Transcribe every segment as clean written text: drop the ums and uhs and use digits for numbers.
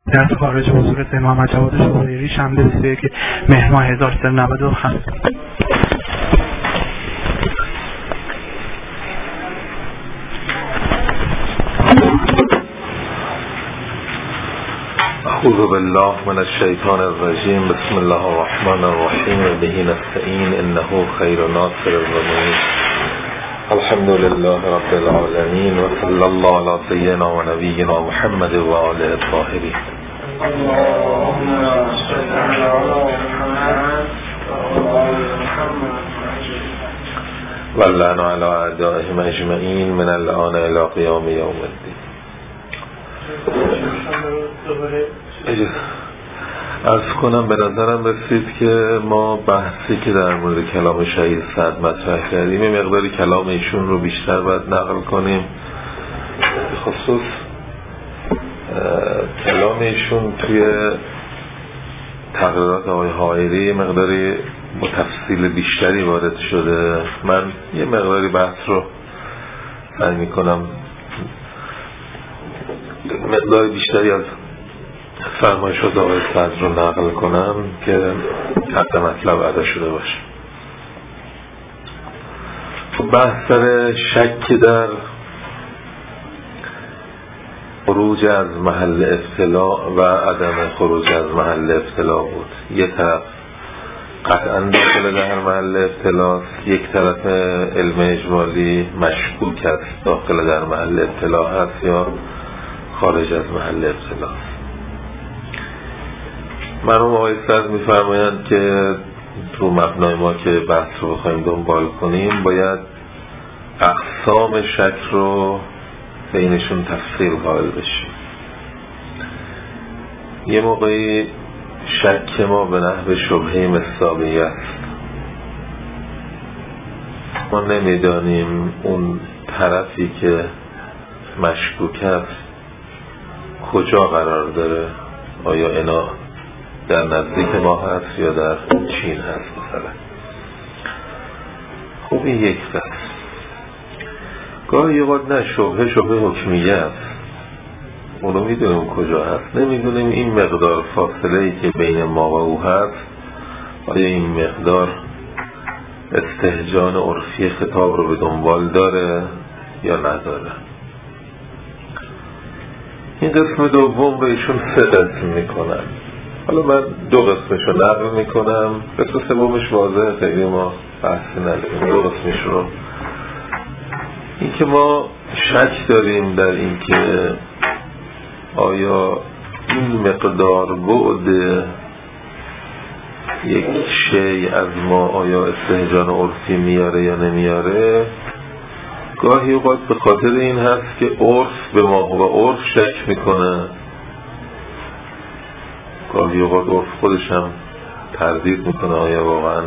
در خارج حضور سید محمد جواد شقایری شنبه 31 مهر ماه 1397. اعوذ بالله من الشیطان الرجیم. بسم الله الرحمن الرحیم و به نستعین انه خیر ناصر و معین. الحمد لله رب العالمین و صلی الله علی سیدنا و نبینا محمد و آله الطاهرین. اللهم صل علی محمد و آل محمد و لعن علی اعدائهم اجمعین من الان الی قیام یوم الدین. عرض کنم به نظرم رسید که ما بحثی که در مورد کلام شهید سعد مطرح کردیم یه مقداری کلام ایشون رو بیشتر باید نقل کنیم، به خصوص کلام ایشون توی تقریرات آقای حائری مقداری با تفصیل بیشتری وارد شده. من یه مقداری بحث رو سعی میکنم مقدار بیشتری از فرمایشات آقای سعد رو نقل کنم که حد مطلب ادا شده باشه. بحث سر شک در خروج از محل ابتلا و عدم خروج از محل ابتلا بود. یک طرف قطعا داخل در محل ابتلا، یک طرف علم اجمالی مشکوک است داخل در محل ابتلا هست یا خارج از محل ابتلا. مرحوم آقای سعد می‌فرمایند که تو مبنای ما که بحث رو بخوایم دنبال کنیم باید اقسام شک رو بینشون تفصیل قائل بشیم. یه موقعی شک ما به نحو شبهه مصداقیه است. ما نمیدانیم اون طرفی که مشکوک است کجا قرار داره، آیا اینا در نزدیک ما هست یا در چین هست مثلا. خب این یک قسم. گاهی اوقات نه شبهه حکمیه است، اونو میدونیم کجا هست، نمیدونیم این مقدار فاصله ای که بین ما و او هست آیا این مقدار استهجان عرفی خطاب رو به دنبال داره یا نداره. این قسم دوم رو ایشون 3 قسم میکنن. حالا من 2 قسمش رو نقل میکنم، قسم سومش واضحه، خیلی ما بحثی نداریم. 2 قسمش رو این که ما شک داریم در این که آیا این مقدار بعد یک شیء از ما آیا استهجان عرفی میاره یا نمیاره. گاهی اوقات به خاطر این هست که عرف به ما و عرف شک میکنه، گاهی اوقات عرف خودش هم تردید میکنه آیا واقعا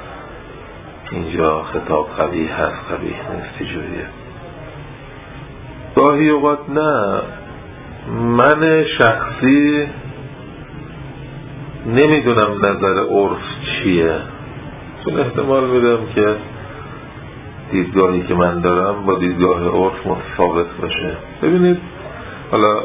اینجا خطاب قبیح هست قبیح نیست جوریه. گاهی اوقات نه، من شخصی نمیدونم نظر عرف چیه، چون احتمال میدم که دیدگاهی که من دارم با دیدگاه عرف متفاوت باشه. ببینید حالا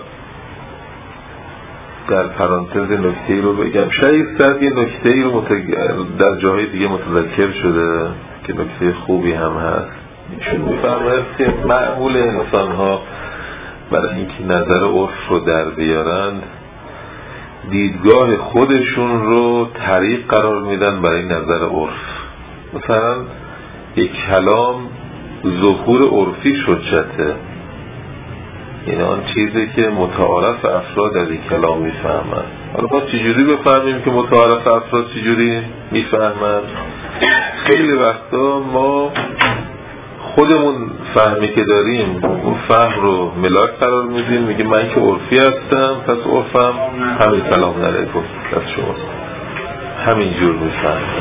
در پرانتز نکته‌ای رو بگم، شاید سعد یه نکته‌ای رو در جاهای دیگه متذکر شده که نکته خوبی هم هست. ایشون می‌فرماید که معمول انسان‌ها برای اینکه نظر عرف رو در بیارند دیدگاه خودشون رو طریق قرار میدن برای نظر عرف. مثلا یک کلام ظهور عرفی حجته، این آن چیزی که متعارف افراد از این کلام میفهمند. حالا ما چجوری بفهمیم که متعارف افراد چجوری میفهمند؟ خیلی وقتا ما خودمون فهمی که داریم اون فهم رو ملاک قرار میدیم، میگیم من که عرفی هستم پس عرفم همین سلام علیکم از شما همینجور میفهمم.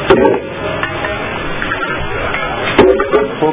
خب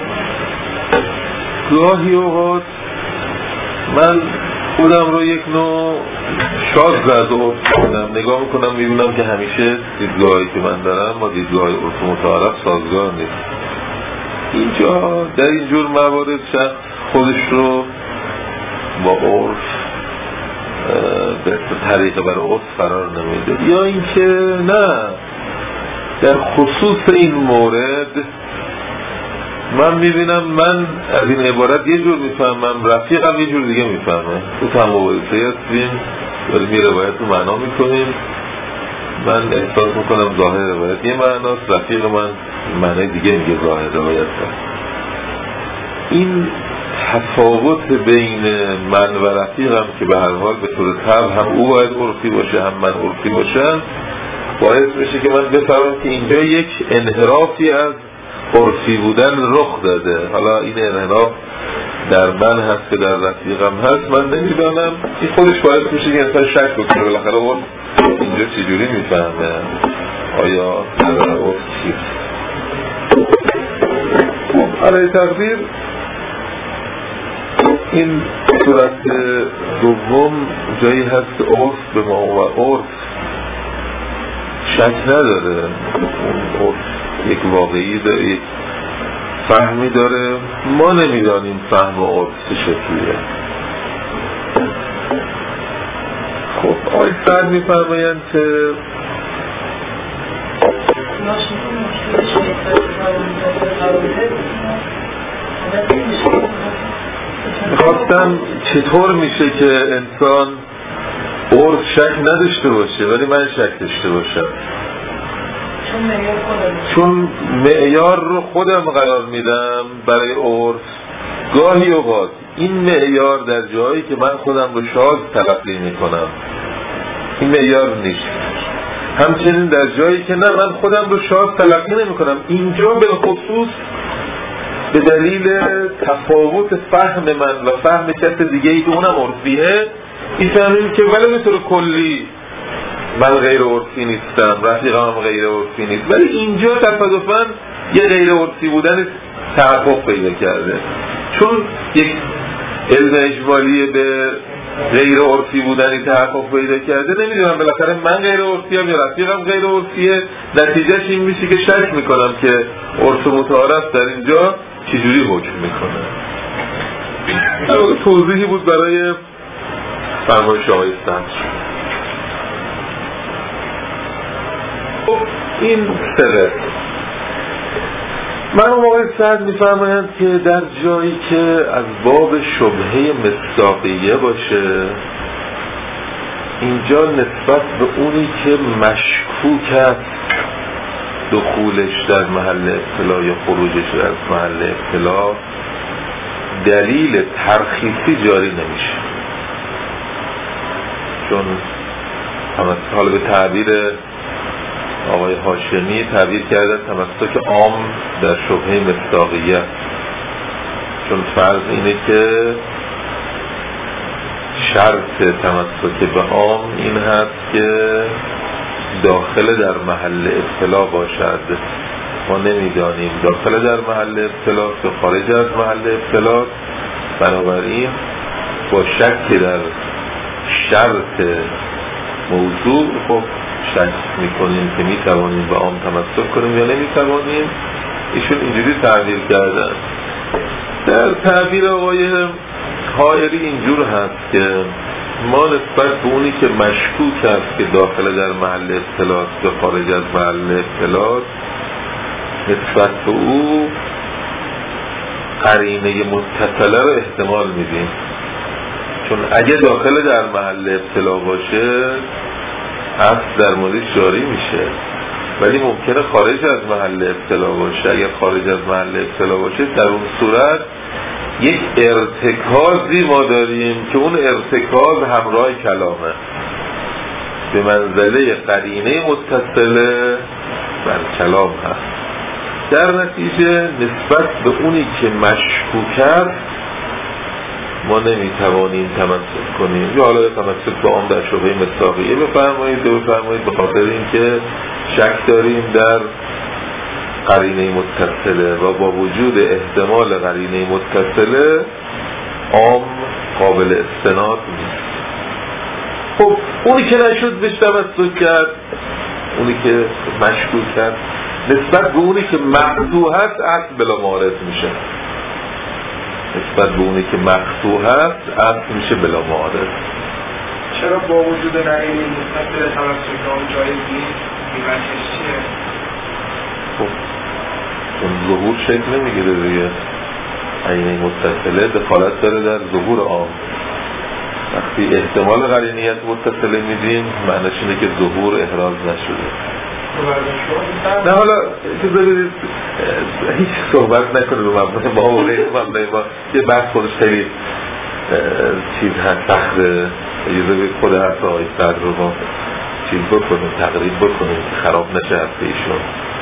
گاهی اوقات من خودم رو یک نوع شاذ از عرف کنم، نگاه میکنم میبینم که همیشه دیدگاهی که من دارم با دیدگاه عرف متعارف سازگار نیست. اینجا در اینجور موارد شخص خودش رو با عرف به طریقه برای عرف قرار نمیده، یا اینکه نه در خصوص این مورد من میبینم من از این عبارت یه جور میفهمم، رفیقم یه جور دیگه میفهمه. تو هم مبارسه هستیم داریم یه روایت رو معنا میکنیم، من احساس میکنم ظاهر روایت یه معناست، رفیق من معنی دیگه میگه ظاهر روایت هست. این تفاوت بین من و رفیقم که به هر حال به طور طبع هم او باید عرفی باشه هم من عرفی باشم، باعث میشه که من بفهمم که اینجا یک انحرافی از عرفی بودن رخ داده. حالا این انحراف در من هست که در رفیقم هست من نمیدانم، این خودش باعث میشه که انسان شک بکنه بالاخره عرف اینجا چجوری میفهمه، آیا در عرف چیست. علی تقدیر این صورت دوم جایی هست که عرف به ما و عرف شک نداره، عرف یک واقعی داره، یک فهمی داره، ما نمیدانیم فهم و عرف چه شکلیه. خب آقای سعد میفرمایند که میخواستم چطور میشه که انسان عرف شک نداشته باشه ولی من شک داشته باشم، چون معیار رو خودم قرار میدم برای عرف. گاهی اوقات این معیار در جایی که من خودم رو شاذ تلقی میکنم این معیار نیست، همچنین در جایی که نه من خودم رو شاذ تلقی نمیکنم، اینجا به خصوص به دلیل تفاوت فهم من و فهم کس دیگه ای که اونم عرفیه میفهمیم که ولی به طور کلی من غیر عرفی نیستم، رفیقم غیر عرفی نیست، ولی اینجا تصادفاً یه غیر عرفی بودن تحقق پیدا کرده، چون یک علم اجمالی به غیر عرفی بودنی تحقق پیدا کرده. نمیدونم بالاخره من غیر عرفیم یا رفیقم غیر عرفیه، نتیجهش این میشه که شک میکنم که عرف متعارف در اینجا چجوری حکم میکنه. توضیحی بود برای فرمایش آقای صدر. این سره من آقای صدر میفرمایند که در جایی که از باب شبهه مصداقیه باشه، اینجا نسبت به اونی که مشکوک است دخولش در محل ابتلا یا خروجش از محل ابتلا دلیل ترخیصی جاری نمیشه، چون حالا به تعبیر آقای هاشمی تعبیر کرده تمسک عام در شبهه مصداقیه، چون فرض اینه که شرط تمسک به عام این هست که داخل در محل ابتلا باشد. ما نمیدانیم داخل در محل ابتلا یا خارج از محل ابتلا، بنابراین با شک در شرط موضوع خب شک میکنیم که میتوانیم به عام تمسک کنیم یا نمیتوانیم. ایشون اینجوری تعبیر کردن. در تعبیر آقای حائری اینجور هست که ما نسبت به اونی که مشکوک است که داخل در محل ابتلاست یا خارج از محل ابتلاست، نسبت به او قرینه متصله رو احتمال میدیم، چون اگه داخل در محل ابتلا باشه اصل در موردش جاری میشه، ولی ممکنه خارج از محل ابتلا باشه. اگر خارج از محل ابتلا باشه در اون صورت یک ارتکازی ما داریم که اون ارتکاز همراه کلامه، به منزله قرینه متصله بر کلام هست. در نتیجه نسبت به اونی که مشکوک است ما نمیتوانیم تمسک کنیم، یا حالا تمسک با آن در شبهه مصداقیه بفرمایید به خاطر اینکه شک داریم در قرینه متصله و با وجود احتمال قرینه متصله عام قابل استناد نیست. خب اونی که نشد بهش تمسک کرد، اونی که مشکوک کرد نسبت به اونی که مقطوع هست اصل بلا معارض میشه، نسبت به اونی که مقطوع هست اصل میشه بلا معارض. چرا با وجود قرینه متصل توسط آن جایز نیست؟ بیمتش چیه؟ خب چون ظهور شکل نمیگیره دیگه، قرینه متصله دخالت داره در ظهور آن. وقتی احتمال قرینیت متصله میدیم معنیش اینه که ظهور احراز نشده. نه حالا اجازه بدید هیچ صحبت نکنه به مبنای ما و غیر مبنای ما، یه بحث خودش خیلی چیز هست سخته. اجازه بدید خود حرف آقای صدر رو ما چیز بکنیم، تقریب بکنیم، خراب نشه حرف ایشون،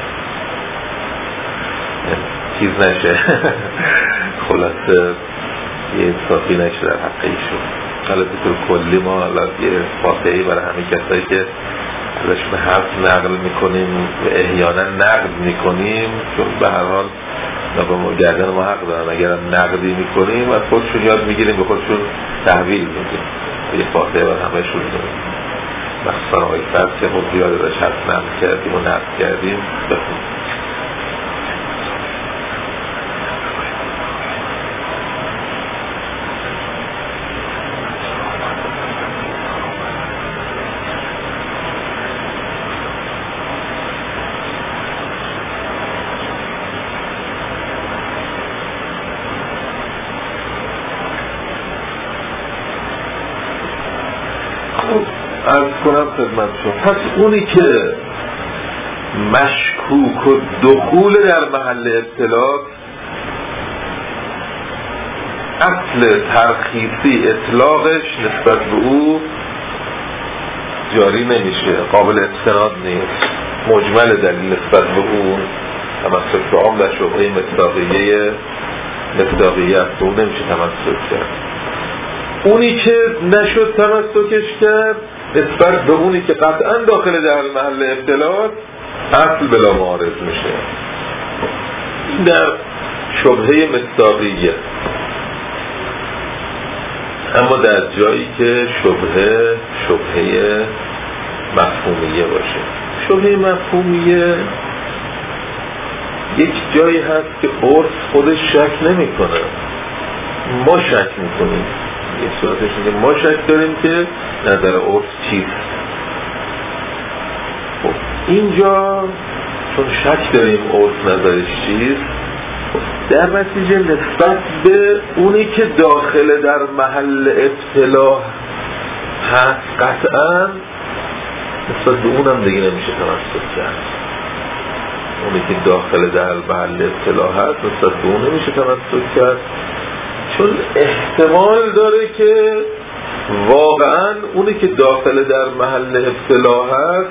چیز نشه خلاصه یه اصافی نشه در حق ایشون. حالا بطور کلی ما یه فاتحه‌ای برای همه کسایی که ازشون حرف نقل میکنیم و احیانا نقد میکنیم، چون به هر حال گردن ما حق دارن، اگر نقدی میکنیم از خودشون یاد میگیریم به خودشون تحویل میدیم. یه فاتحه برای همه شون میدیم، مخصوصا آقای فرد که خود زیاده داشت حرف نقل کردیم و نقد کردیم بخونیم. از کنم خدمت شما، پس اونی که مشکوک و دخول در محل ابتلا، اصل ترخیصی اطلاقش نسبت به او جاری نمیشه، قابل استناد نیست، مجمل دلیل نسبت به اون تمسک به عام در شبهه مصداقیت به اون نمیشه تمسک کرد. اونی که نشد تمسکش کرد نسبت به اونی که قطعا داخل در محل ابتلاست اصل بلا معارض میشه. این در شبهه مصداقیه. اما در جایی که شبهه مفهومیه باشه، شبهه مفهومیه یک جایی هست که عرف خودش شک نمی کنه، ما شک میکنیم. یه صورتش اینه ما شک داریم که نظر عرف چیست. خب اینجا چون شک داریم عرف نظرش چیست، در نتیجه نسبت به اونی که داخل در محل ابتلا هست قطعا نسبت به اونم دیگه نمیشه تمسک کرد. اونی که داخل در محل ابتلا هست نسبت به اون نمیشه تمسک کرد، چون احتمال داره که واقعا اونی که داخل در محل ابتلا هست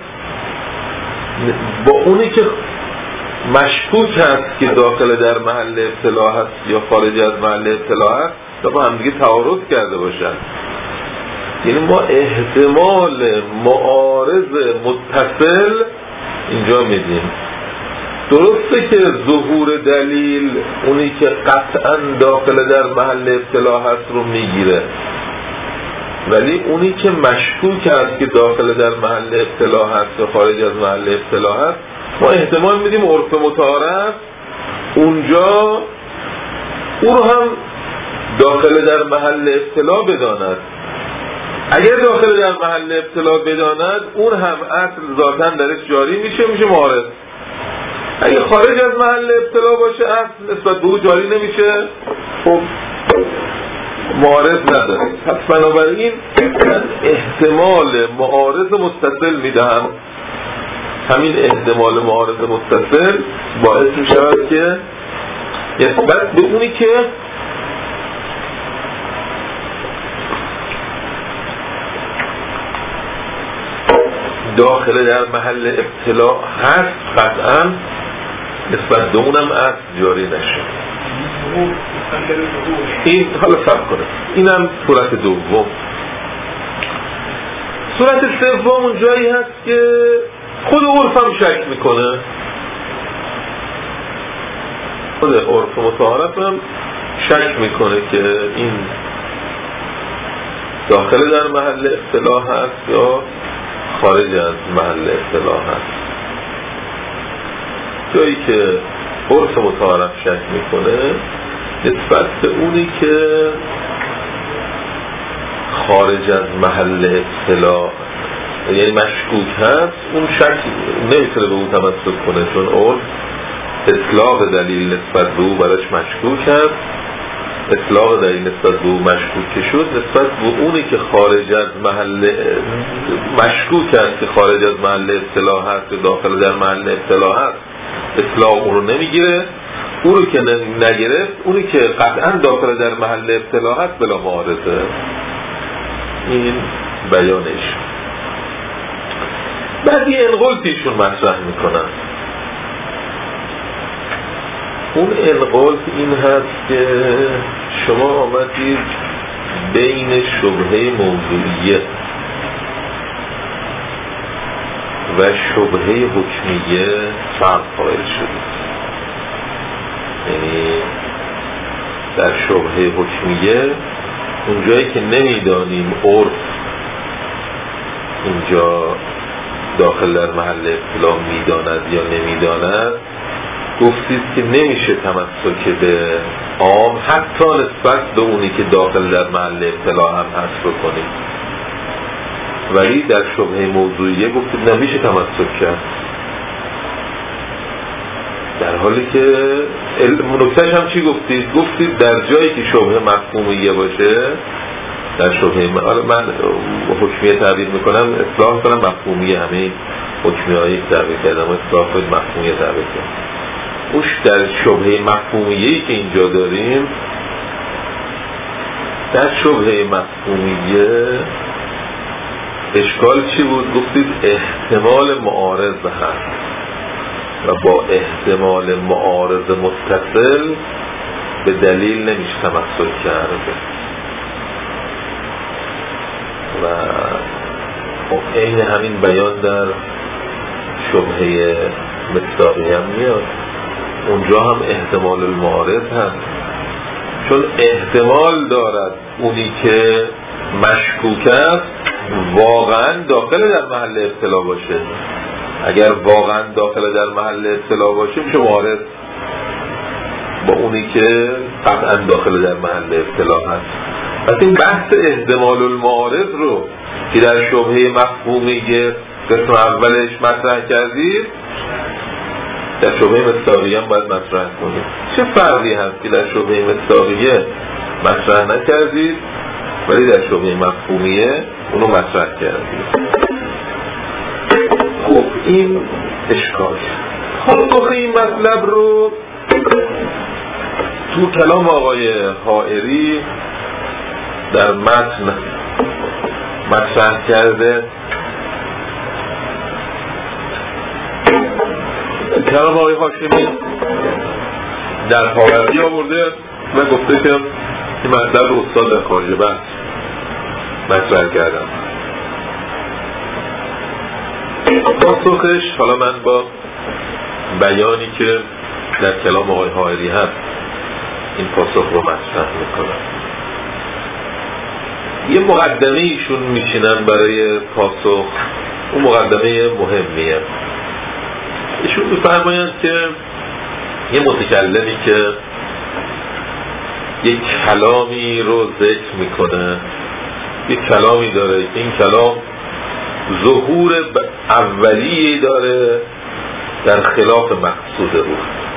با اونی که مشکوک هست که داخل در محل ابتلا هست یا خارج از محل ابتلا هست با هم دیگه تعارض کرده باشن. یعنی ما احتمال معارض متصل اینجا میدیم. درسته که ظهور دلیل اونی که قطعا داخل در محل ابتلا هست رو میگیره، ولی اونی که مشکوک هست که داخل در محل ابتلا هست یا خارج از محل ابتلا هست ما احتمال میدیم عرف متعارف اونجا او رو هم داخل در محل ابتلا بداند. اگر داخل در محل ابتلا بداند اون هم اصل ذاتاً درش جاری میشه معارض. اگه خارج از محل ابتلا باشه اصل نسبت به او جاری نمیشه، خب معارض نداره. پس بنابراین من احتمال معارض متصل میدهم. همین احتمال معارض متصل باعث میشود که نسبت به اونی که داخل در محل ابتلا هست قطعا نسبت به اونم اصل جاری نشه. این حالا صبر کنه. اینم صورت دوم. صورت سوم اون جایی هست که خود عرف هم شک میکنه، خود عرف متعارف هم شک میکنه که این داخل در محل ابتلا هست یا خارج از محل ابتلا هست. جایی که عرف متعارف شک میکنه نسبت به اونی که خارج از محل اطلاع یعنی مشکوک هست، اون شک نمیتونه به اون تمسک کنه، چون اون اطلاق دلیل نسبت به او براش مشکوک هست. اطلاق دلیل نسبت به او مشکوک که شد، نسبت به اونی که خارج از محل مشکوک هست که خارج از محل اطلاع هست و داخل در محل اطلاع هست، اطلاق اون رو نمیگیره. اون رو که نگرفت، اونی که قطعا داخل در محل اطلاع هست بلا معارضه. این بیانش. بعد یه انقلتیشون مطرح میکنن. اون انقلت این هست که شما آمدید بین شبهه موضوعیه و شبهه حکمیه فرق قائل شدید. یعنی در شبهه حکمیه اونجایی که نمیدانیم عرف اینجا داخل در محل اطلاع میداند یا نمیداند، گفتید که نمیشه تمسک به عام حتی نسبت به اونی که داخل در محل اطلاع هم هست بکنید. ولی در شبهه موضوعیه گفتید نمیشه تمسک کرد، در حالی که نکتهش هم چی گفتید؟ گفتید در جایی که شبهه مفهومیه باشه، در شبهه من حکمیه تعبیر میکنم، اصلاح کنم مفهومیه، همه حکمیه هایی تعبیر کردم اصلاح کنید مفهومیه تعبیر کنم. اوش در شبهه مفهومیه‌ای که اینجا داریم، در شبهه مفهومیه اشکال چی بود؟ گفتید احتمال معارض هست و با احتمال معارض متصل به دلیل نمیشه تمسک کرد و این همین بیان در شبهه مصداقی هم میاد. اونجا هم احتمال المعارض هست، چون احتمال دارد اونی که مشکوک است واقعا داخل در محل اطلاع باشه. اگر واقعا داخل در محل اطلاع باشه میشه معارض با اونی که قطعا داخل در محل اطلاع هست. پس این بحث احتمال المعارض رو که در شبهه مفهومیه قسم اولش مطرح کردید، در شبهه مصداقیه هم باید مطرح کنید. چه فرقی هست که در شبهه مصداقیه مطرح نکردید ولی در شبهه مفهومیه اونو مطرح کردید؟ خب این اشکال. پاسخ این مطلب رو تو کلام آقای حائری در متن مطرح کرده. کلام آقای هاشمی در حاوری آورده و گفته که این مطلب رو استاد در خارج بحث مطرح کردم. پاسخش حالا من با بیانی که در کلام آقای حائری هست این پاسخ رو مطرح میکنم. یه مقدمه ایشون میشینن برای پاسخ، اون مقدمه مهمیه. ایشون میفرمایند که یه متکلمی که یک کلامی رو ذکر میکنه، یک کلامی داره که این کلام ظهور اولیه داره در خلاف مقصود او.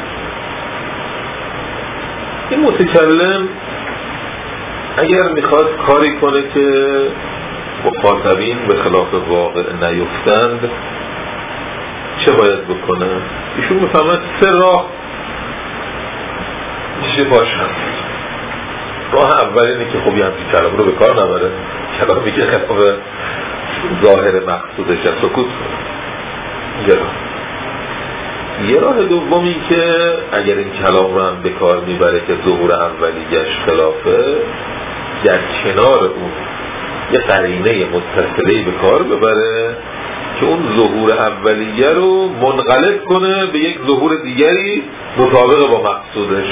این متکلم اگر میخواد کاری کنه که مخاطبین به خلاف واقع نیفتند چه باید بکنه؟ ایشون میفهمد سه راه میشه باشن. راه اول اینه که خب یه همچین کلام رو به کار نبره، کلامی که خلاف ظاهر مقصودش سکوت کنه. یه راه دومی که اگر این کلام رو هم به کار میبره که ظهور اولیش خلافه، در کنار اون یه قرینه متصله‌ای به کار ببره که اون ظهور اولیه رو منقلب کنه به یک ظهور دیگری مطابق با مقصودش.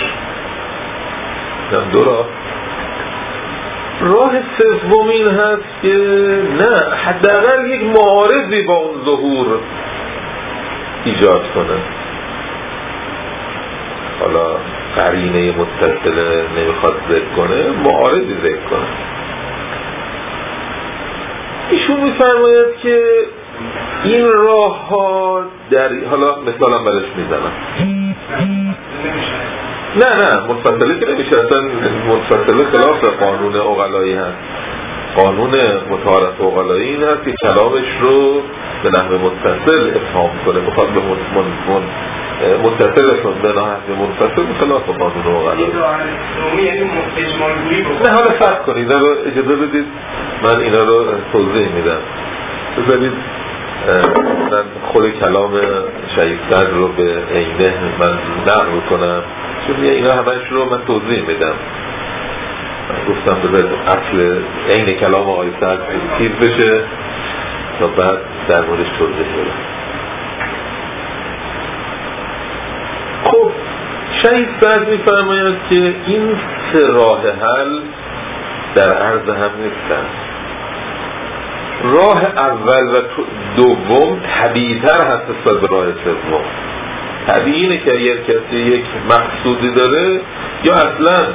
دو راه سوم این هست که نه، حداقل یک معارضی با اون ظهور ایجاد کنه. حالا قرینه متصله نمیخواد ذکر کنه، معارضی ذکر کنه. ایشون میفرماید که این راه ها در حالا مثالم برش میزنم. نه منفصله که نمیشه، اصلا منفصله خلاف قانون عقلایی هست. قانون متعارف عقلایی این هست که کلامش رو به نحو متصل افهام کنه، بخواد به متصل کنه به نحو منفصل خلاف قانون عقلایی. نه حالا فرق کنید، اجازه بدید من اینا رو توضیح میدم. بذارید من خود کلام شهید صدر رو به عینه من نقل کنم، چون اینا همش رو من توضیح میدم. گفتم بذارید اصل عین کلام آقای صدر تیز بشه تا بعد در موردش توضیح بدم. خب شهید صدر میفرماید که این سه راه حل در عرض هم نیستن. راه اول و دوم طبیعی‌تر هست نسبت به راه سوم. طبیعی اینه که اگر کسی یک مقصودی داره یا اصلا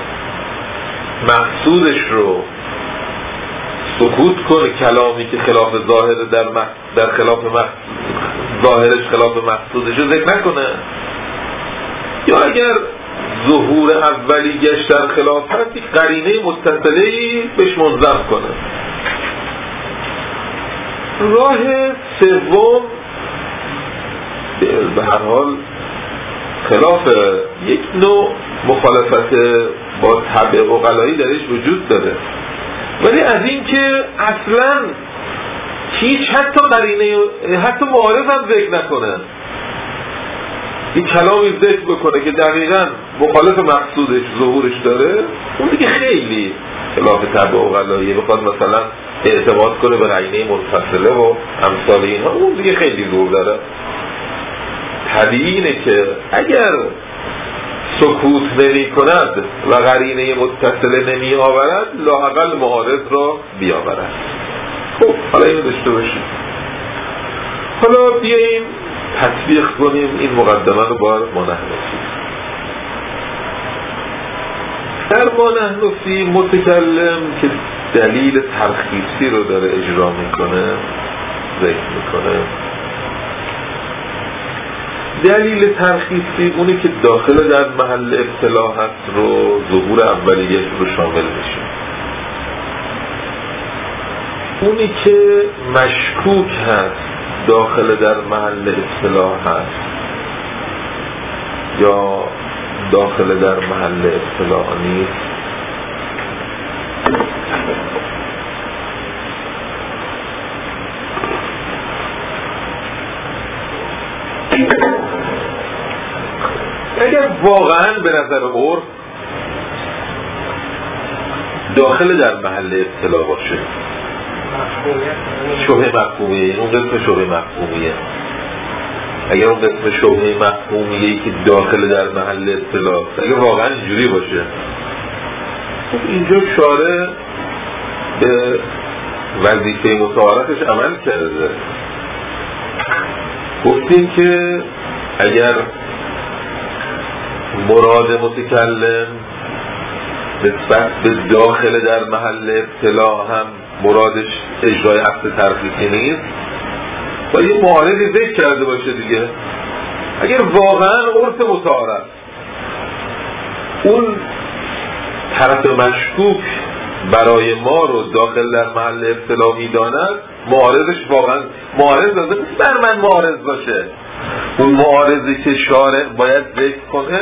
مقصودش رو سکوت کنه، کلامی که خلاف ظاهر در خلاف ظاهرش خلاف مقصودش رو ذکر نکنه، یا اگر ظهور اولیگش در خلاف هست یک قرینه متصله‌ای بهش منظم کنه. راه سوم به هر حال خلاف یک نوع مخالفت با طبع عقلایی درش وجود داره، ولی از این که اصلا هیچ حتی قرینه حتی معارض هم ذکر نکنه، این کلامی ذکر بکنه که دقیقاً مخالف مقصودش ظهورش داره، اون دیگه خیلی خلاف طبع عقلایی. بخواد مثلا اعتماد کنه به قرینه منفصله و امثال اینها، اون دیگه خیلی زور داره. طبیعی اینه که اگر سکوت نمی کند و قرینه متصله نمی آورد، لااقل معارض را بیاورد. خب حالا اینو داشته باشیم. حالا بیاییم تطبیق کنیم این مقدمه رو با مانحنفی. در مانحنفی متکلم که دلیل ترخیصی رو داره اجرا میکنه ذکر میکنه. دلیل ترخیصی اونی که داخل در محل ابتلا هست رو ظهور اولیه رو شامل میشه. اونی که مشکوک هست داخل در محل ابتلا هست یا داخل در محل ابتلا نیست، اگر واقعا به نظر عرف داخل در محل ابتلا باشه، شبهه مفهومیه، اون قسم شبهه مفهومیه، اگر اون قسم شبهه مفهومیه که داخل در محل ابتلا اگر واقعا اینجوری باشه، خب اینجا شارع به وظیفه متعارفش عمل کرده. گفتیم که اگر مراد متکلم نسبت به داخل در محل ابتلا هم مرادش اجرای عقد ترخیصی نیست، باید یه معارضی ذکر کرده باشه دیگه. اگر واقعا عرف متعارف اون طرف مشکوک برای ما رو داخل در محل ابتلا میداند، معارضش واقعا معارض لازم نیست بر من معارض باشه. اون معارضی که شارع باید ذکر کنه،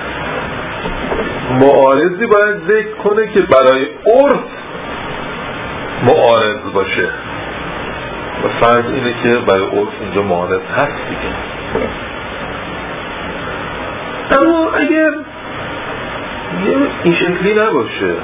معارضی باید ذکر کنه که برای عرف معارض باشه و فرض اینه که برای عرف اینجا معارض هست دیگه. اما اگر این شکلی نباشه،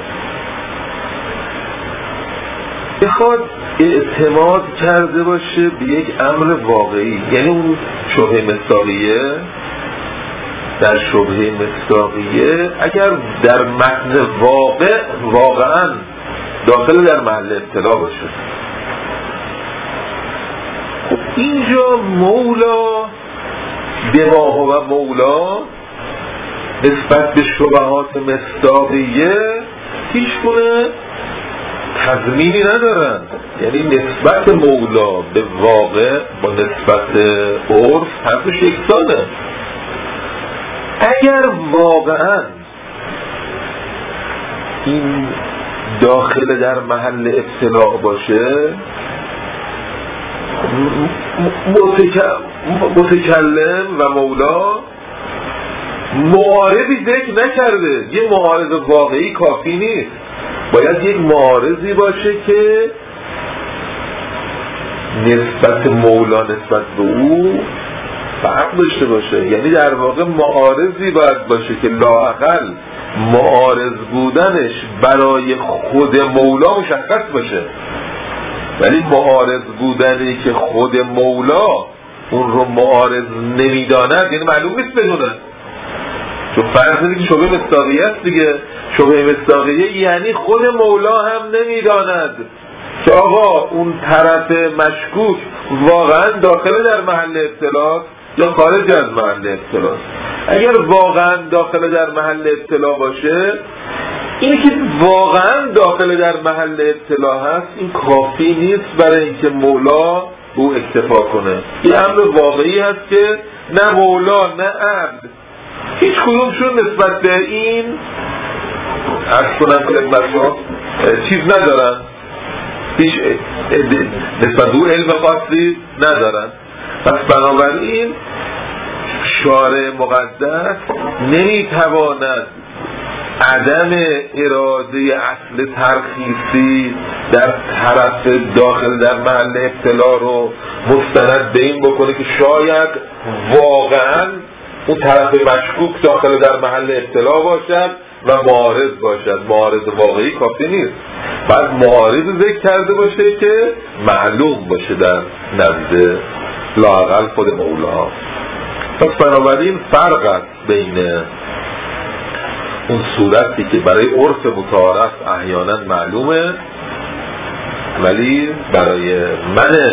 بخواد اعتماد کرده باشه به یک امر واقعی، یعنی اون شبهه مصداقیه، در شبهه مصداقیه اگر در متن واقعا داخل در محل ابتلا باشه، خب اینجا مولا دماغ و مولا نسبت به شبهات مصداقیه هیچ گونه تضمینی ندارن. یعنی نسبت مولا به واقع با نسبت عرف حرفش یکسانه. اگر واقعا این داخل در محل ابتلاع باشه، متکلم و مولا معارضی ذکر نکرده. یه معارض واقعی کافی نیست، باید یک معارضی باشه که نسبت مولا نسبت به او فرق داشته باشه. یعنی در واقع معارضی باید باشه که لااقل معارض بودنش برای خود مولا مشخص باشه، ولی معارض بودنی که خود مولا اون رو معارض نمیداند یعنی معلوم نیست بدونه. چون فرض اینه که شبه مصداقیه است دیگه. شبه مصداقیه یعنی خود مولا هم نمیداند که آقا اون طرف مشکوک واقعا داخل در محل ابتلاست یا خارج از محل ابتلاست. اگر واقعا داخل در محل ابتلا باشه، این که واقعا داخل در محل ابتلا هست این کافی نیست برای اینکه مولا او اکتفا کنه. این امر واقعی هست که نه مولا نه عبد هیچ کدومشون نسبت به این عرض کنم خدمتتون چیز ندارن، هیچ نسبت به او علم خاصی ندارن. پس بنابراین شارع مقدس نمیتواند عدم اراده اصل ترخیصی در طرف داخل در محل ابتلا رو مستند به این بکنه که شاید واقعا اون طرف مشکوک داخل در محل ابتلا باشد و معارض باشد. معارض واقعی کافی نیست، بعد معارض ذکر کرده باشه که معلوم باشه در نزد لااقل خود مولا. پس بنابراین فرق است بین اون صورتی که برای عرف متعارف احیانا معلومه ولی برای من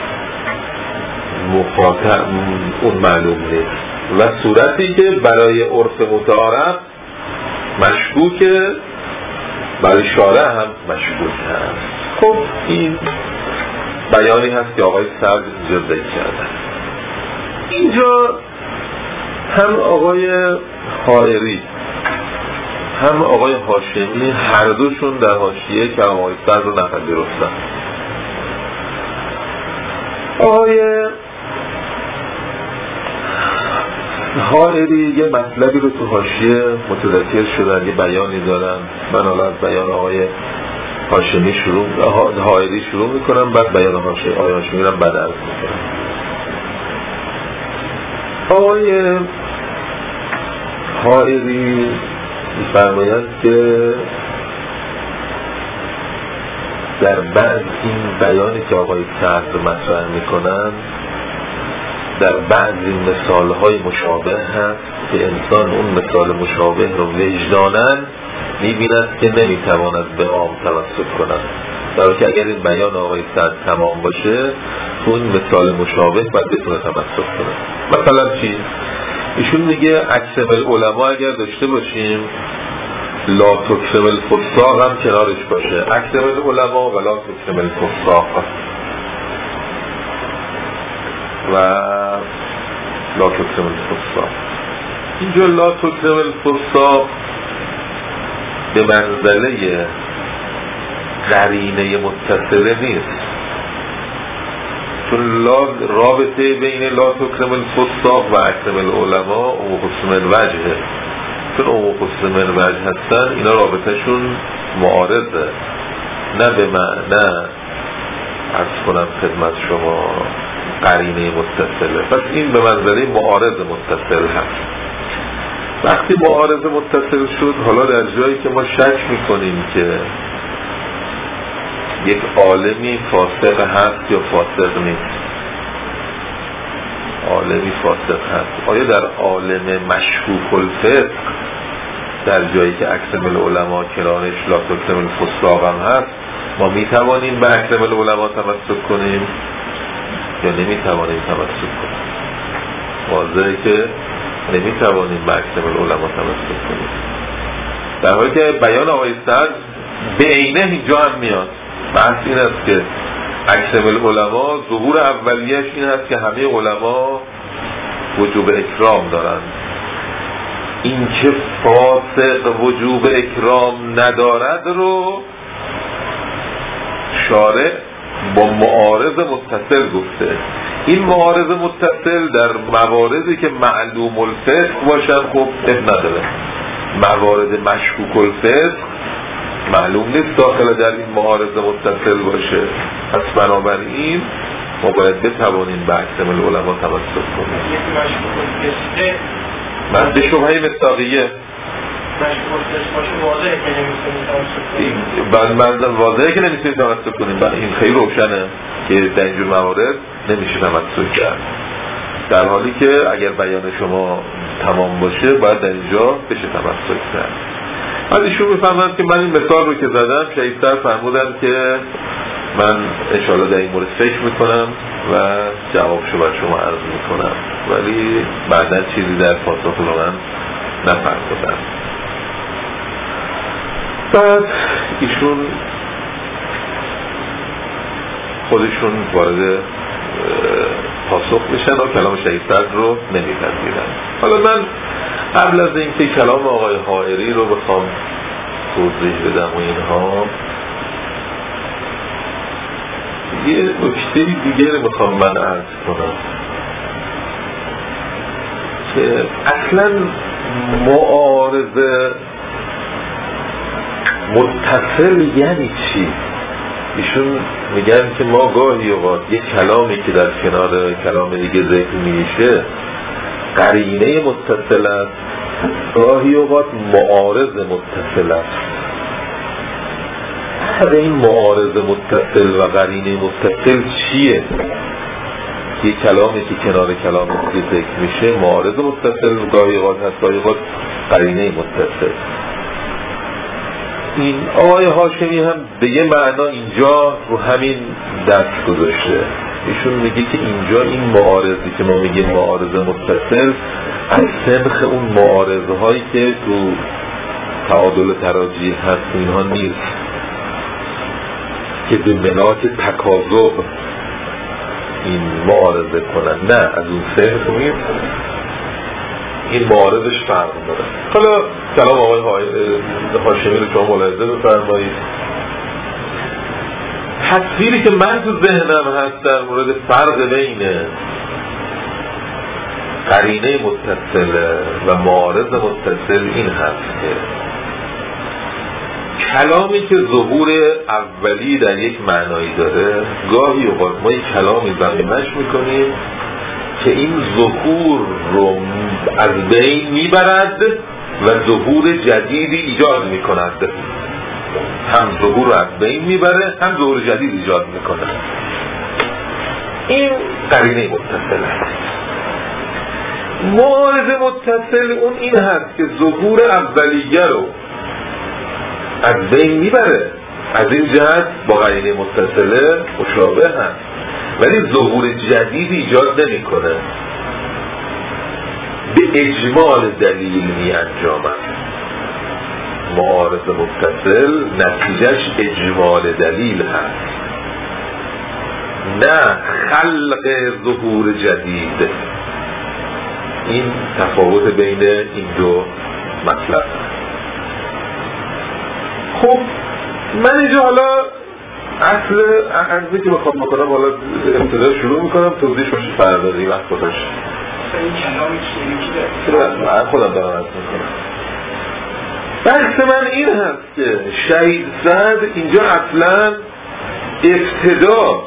مخاطب اون معلوم نیست، و صورتی که برای عرف متعارف مشکوکه برای شارع هم مشکوک هست. خب این بیانی هست که آقای سرد اینجا ذکر کردن. اینجا هم آقای حائری هم آقای هاشمی هر دوشون در حاشیه کلام آقای سرد رو نپذیرفتن. آقای حائری یه مطلبی رو تو حاشیه متذکر شدن، یه بیانی دارن. من حالا از بیان آقای هاشمی حائری شروع میکنم، بعد بیان آقای هاشمی رو بعد عرض میکنم. آقای حائری میفرمایند که در بعض این بیانی که آقای سعد مطرح میکنن در بعضی مثالهای مشابه هست که انسان اون مثال مشابه رو وجداناً میبیند که نمیتواند به عام توسط کند، در که اگر این بیان آقای سعد تمام باشه اون مثال مشابه باید بتونه تمسک کنه. مثلا چی؟ ایشون میگه اکثر العلماء اگر داشته باشیم لا تکرم الفساق هم کنارش باشه. اکثر العلماء و لا تکرم الفساق و لا تکرم الفساق. اینجا لا تکرم الفساق به منزله قرینه متصله نیست، چون رابطه بین لا تکرم الفساق و اکرم العلماء و خصم الوجهه. چون او خصم الوجه هستن اینا رابطهشون معارضه، نه به معنی عرض کنم خدمت شما قرینه متصله. پس این به منزله معارض متصل هست. وقتی معارض متصل شد، حالا در جایی که ما شک میکنیم که یک عالمی فاسق هست یا فاسق نیست، عالمی فاسق هست، آیا در عالم مشکوک الفسق در جایی که اکرم العلماء کنارش لا تکرم الفساق هم هست ما میتوانیم به اکرم العلماء تمسک کنیم یا نمیتوانیم تمسک کنیم؟ واضحه که نمیتوانیم به اکرم العلماء تمسک کنیم، در حالی که بیان آقای سعد به عینه اینجا هم میاد. بحث این است که اکرم العلماء ظهور اولیش این هست که همه علما وجوب اکرام دارند. این که فاسق وجوب اکرام ندارد رو شارع با معارض متصل گفته. این معارض متصل در مواردی که معلوم الفسق باشن خب نداره. موارد مشکوک الفسق معلوم نیست داخل در این معارض متصل باشه. پس بنابراین ما باید بتوانیم به اکرم العلماء تمسک کنیم. من به شبهه مصداقیه من واضحه که نمیتونیم تمسک کنیم. این خیلی روشنه که در اینجور موارد نمیشه تمسک کرد، در حالی که اگر بیان شما تمام باشه باید در اینجا بشه تمسک کرد. از ایشون میفهمند که من این مثال رو که زدم شایستر فرمودن که من انشاءالله در این مورد فکر میکنم و جوابشو بر شما عرض میکنم، ولی بعدا چیزی در پاسخ رو من نفرمودن. بعد ایشون خودشون وارد پاسخ میشن و کلام شایستر رو نمیپذیرن. حالا من قبل از اینکه کلام آقای حائری رو بخوام توضیح بدم و اینها یه نکته دیگه رو میخوام من عرض کنم که اصلا معارضه متصل یعنی چی؟ ایشون میگن که ما گاهی اوقات یک کلامی که در کنار کلام دیگه ذکر میشه قرینه متصل است، گاهی اوقات معارض متصل است. هر این معارض متصل و قرینه متصل چیه؟ یک کلامی که کنار کلام دیگه ذکر میشه معارض متصل گاهی اوقات هست، گاهی اوقات قرینه متصل. این آقای هاشمی هم به یه معنا اینجا رو همین دست گذاشته. ایشون میگه که اینجا این معارضی که ما میگیم معارضه متصل از سنخ اون معارضه هایی که تو تعادل تراجیح هست اینها نیست که به ملاک تکاذب این معارضه کنن، نه از اون سنخ نیست. این معارضش فرق داره. حالا کلام آقای هاشمی رو شما ملاحظه بفرمایید. تصویری که من تو ذهنم هست در مورد فرق بین قرینه متصل و معارض متصل این هست که کلامی که ظهور اولی در یک معنایی داره گاهی اوقات ما یک کلامی زمینش میکنیم که این ظهور رو از بین میبرد و ظهور جدیدی ایجاد میکند. هم ظهور رو از بین میبره هم ظهور جدید ایجاد میکنه. این قرینه متصل است. معارض متصل اون این هست که ظهور اولیه رو از بین میبره، از این جهت با قرینه متصله مشابه هست، ولی ظهور جدید ایجاد نمی کنه. به اجمال دلیل می انجامد. معارض متصل نتیجهش اجمال دلیل هست، نه خلق ظهور جدید. این تفاوت بین این دو مطلب. خب من اینجا حالا اصل عرضی که بخوام بکنم حالا ابتدا شروع میکنم توضیح باشه فردازی وقت خودش این کلامی چیزی من خودم دارم عرض میکنم. بحث من این هست که شهید سعد اینجا اصلا ابتدا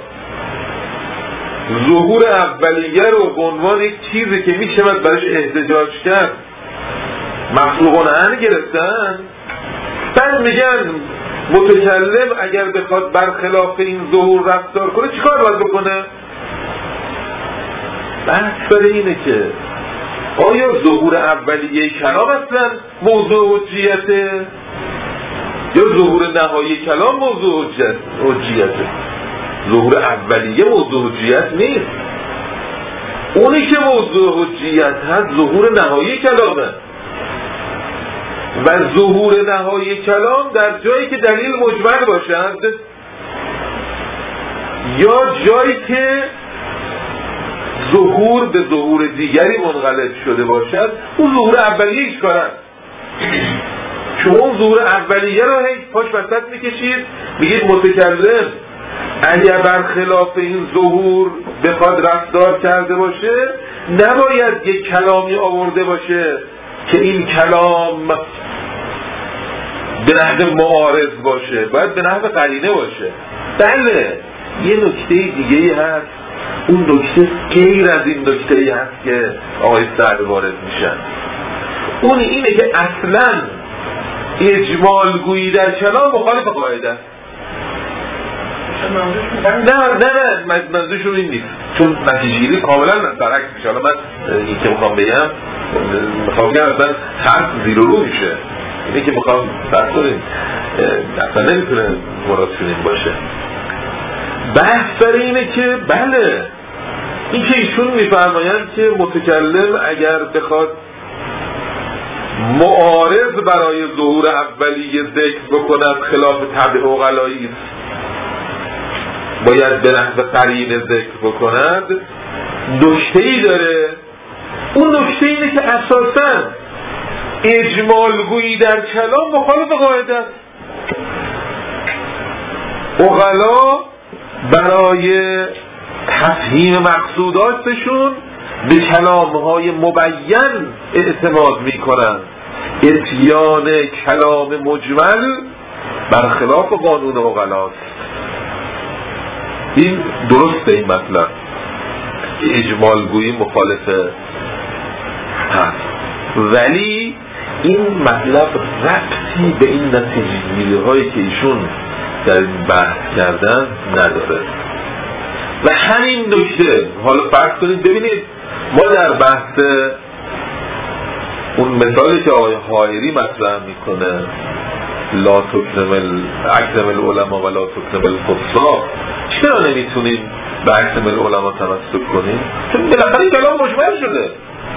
ظهور اولیه رو به عنوان یک چیزی که میشود برایش احتجاج کرد مخلوقان گرفتن. بعد میگن متکلم اگر بخواد برخلاف این ظهور رفتار کنه چیکار باید بکنه؟ بحث برای اینه که آیا ظهور اولیه کلام اصلا موضوع حجیته یا ظهور نهایی کلام موضوع حجیته؟ ظهور اولیه موضوع حجیت نیست. اونی که موضوع حجیت هست ظهور نهایی کلامه و ظهور نهایی کلام در جایی که دلیل مجمل باشد یا جایی که ظهور به ظهور دیگری منقلب شده باشد، اون ظهور اولیه ایش کارن. شما اون ظهور اولیه رو پاش وسط میکشید، میگید متکلم اگر برخلاف این ظهور بخواد رفتار کرده باشه نباید یک کلامی آورده باشه که این کلام به نحو معارض باشه، باید به نحو قرینه باشه. بله یه نکته دیگه هست، اون نکته غیر از این نکته هست که آقای سعد وارد میشن. اون اینه که اصلا اجمال گویی در کلام مخالف قاعده است. نه منظورشون این نیست، چون نتیجه‌گیری کاملا برعکس میشه. حالا من این که میخوام بگم اصلا حرف زیر و رو میشه، اینه که میخوام بحث کنیم اصلا نمیتونه مرادشون این باشه. بحث برای اینه که بله این که ایشون میفرمایند که متکلم اگر بخواد معارض برای ظهور اولیه ذکر بکند خلاف طبع عقلایی باید به نحو قرینه ذکر بکند، نکته‌ای داره. اون نکته اینه که اساساً اجمالگویی در کلام مخالف قاعده است. عقلا برای تفهیم مقصوداتشون به کلامهای مبین اعتماد میکنن. اتیان کلام مجمل برخلاف قانون عقلاست. این درسته این مطلب که اجمالگویی مخالف هست، ولی این مطلب ربطی به این نتیجه‌گیری هایی که ایشون در این بحث کردن نداره. و همین نکته حالا فرض کنید ببینید ما در بحث اون مثالی که آقای حائری مطرح میکنه لا اکرم العلماء و لا تکرم الفساق، چرا نمیتونیم به اکرم العلماء تمسک کنیم؟ چون بالاخره این کلام مجمل شده،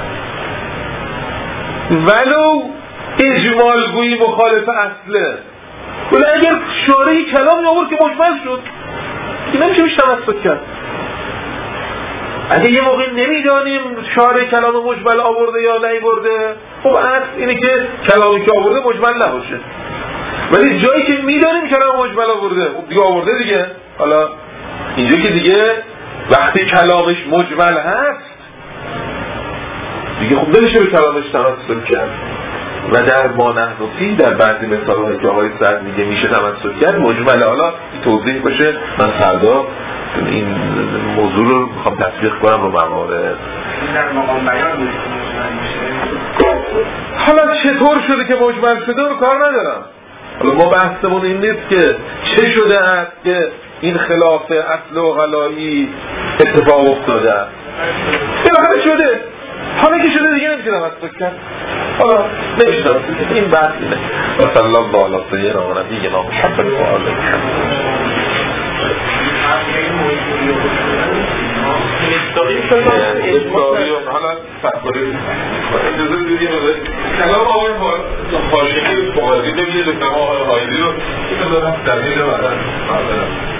ولو اجمالگویی مخالف اصله. ولی اگر شارحی کلام آورد که مجمل شد این نمیشه بیش تمسک کرد. اگه یه موقع نمیدانیم شارح کلام مجمل آورده یا نیورده، خب اصل اینه که کلامی که آورده مجمل نباشه. ولی جایی که میدانیم کلام مجمل آورده، خب دیگه آورده دیگه. حالا اینجا که دیگه وقتی کلامش مجمل هست دیگه خب نمیشه به کلامش تمسک کرد. و در مانحنفی در بعضی مثال‌هایی که آقای سعد میگه میشه تمسک کرد مجمله. حالا توضیح باشه، من فردا این موضوع رو میخوام تطبیق کنم رو موارد. در مقام بیان میشه. حالا چطور شده که مجمل شده رو کار ندارم. حالا ما بحثمون این نیست که چه شده است که این خلاف اصل عقلایی اتفاق افتاده است. بالاخره شده. حالا که شده دیگه نمیشه تمسک کرد. حالا نمیشه تمسک کرد. این بحث اینه. و صلی الله علی سیدنا و نبینا محمد و آله محمد. حالا فقط اجازه دیدیم کلام آقای حاشیه‌ای بخاری نمیشه کلام آقای حایری رو که دارم دلیل بعدا